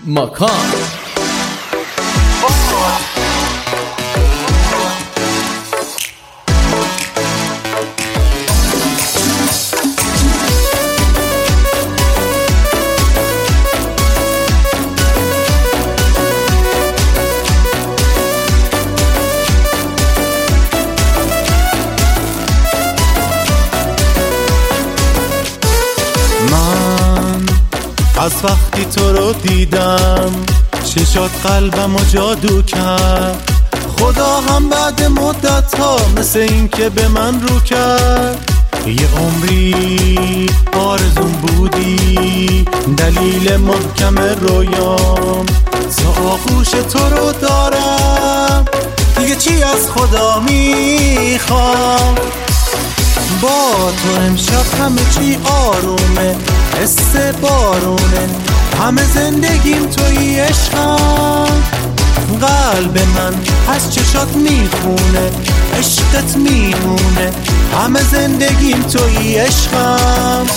ماکان. از وقتی تو رو دیدم چشات قلبم و جادو کرد. خدا هم بعد مدت ها مثل این که به من رو کرد. یه عمری آرزون بودی، دلیل محکم رویام، تا آغوش تو رو دارم. دیگه چی از خدا میخوام؟ با تو امشب همه چی آرومه، حس بارونه، همه زندگیم توی عشقم. قلب من از چشات میخونه، عشقت میمونه، همه زندگیم توی عشقم.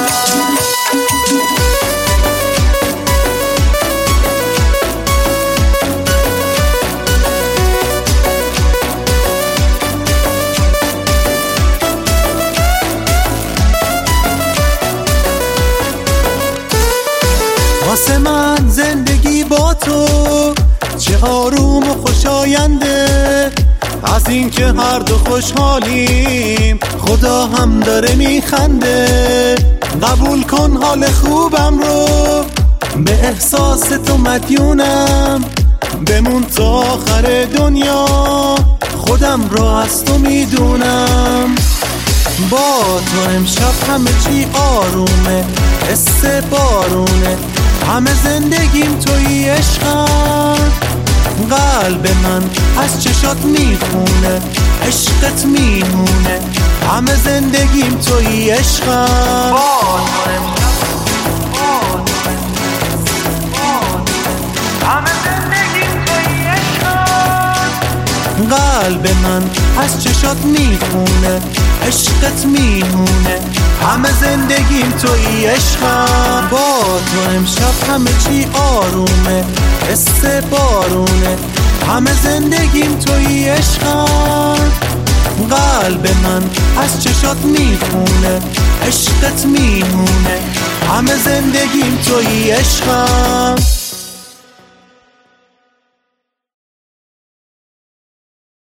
واسه من زندگی با تو چه آروم و خوشاینده. از این که هر دو خوشحالیم خدا هم داره میخنده. قبول کن حال خوبم رو، به احساس تو مدیونم. بمون تا آخر دنیا، خودم رو از تو میدونم. با تو امشب همه چی آرومه، حس بارونه، همه زندگیم توی عشقم. قلب من از چشات میخونه، عشقت میمونه، همه زندگیم توی عشقم. قلب من از چشات میخونه، عشقت میمونه، همه زندگیم توی عشقم. با تو امشب همه چی آرومه، حس بارونه، همه زندگیم توی عشقم. قلب من از چشات میخونه، عشقت میمونه، همه زندگیم توی عشقم.